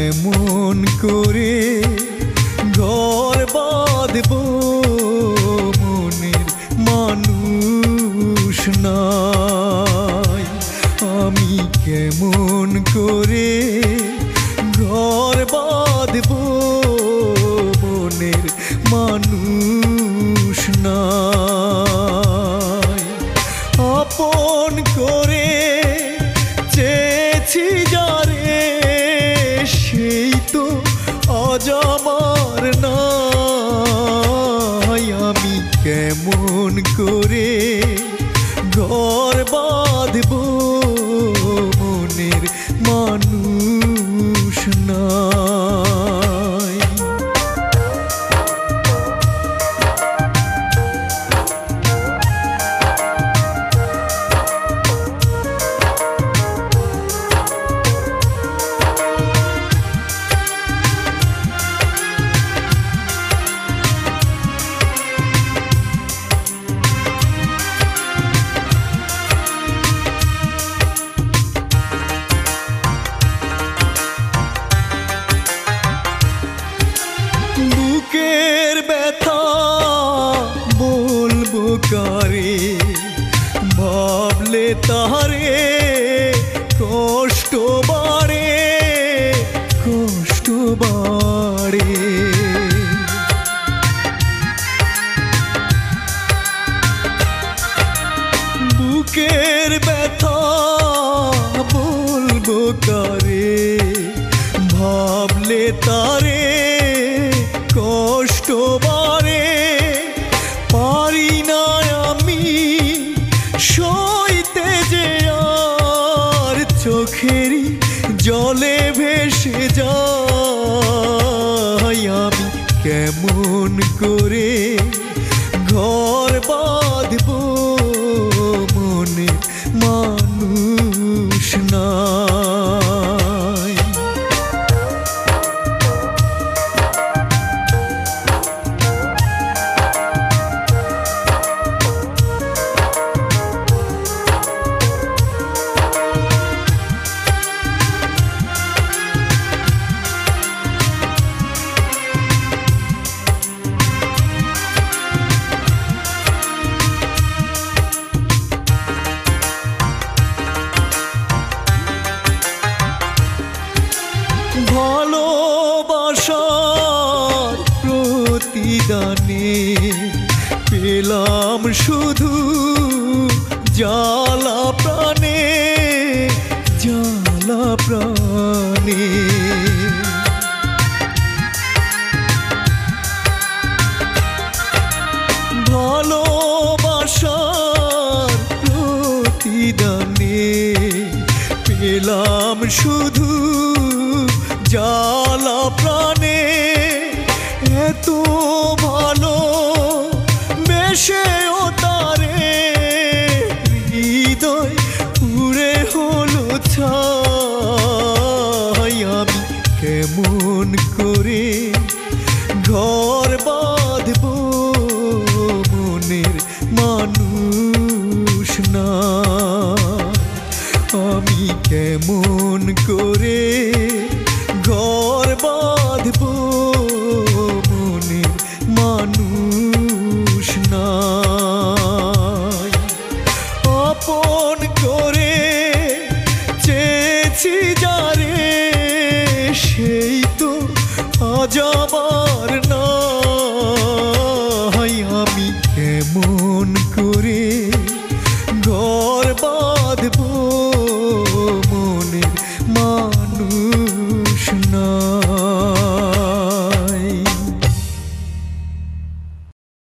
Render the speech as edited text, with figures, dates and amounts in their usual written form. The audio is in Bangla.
কেমন করে ঘর বাঁধব, মনের মানুষ নাই। আমি কেমন করে ঘর বাঁধব, মনের মানুষ নাই। আপন করে চেয়েছি যারে, সেই তো আজ আমার নাই। আমি কেমন করে ঘর বাঁধব, মনের মানুষ নাই। বুকের ব্যথা বলবো কারে, ভাবলে তারে কষ্ট বাড়ে, কষ্ট বাড়ে। বুকের ব্যথা বলবো কারে, ভাবলে তারে কষ্ট বাড়ে। পারি না আমি সইতে যে আর, চোখেরই জলে ভেসে যাই। আমি কেমন করে ঘর বাঁধব, মনে মানুষ নাই। ভালোবাসার প্রতিদানে পেলাম শুধু জ্বালা প্রাণে, জ্বালা প্রাণে। ভালোবাসার প্রতিদানে পেলাম শুধু জ্বালা প্রাণে। এত ভালো বেশেও তারে হৃদয় পুড়ে হলো ছাই। আমি কেমন করে ঘর বাঁধব, মনের মানুষ নাই। আমি কেমন করে ঘর বাঁধব, মনের মানুষ নাই। আপন করে চেয়েছি যারে, সেই তো আজ আমার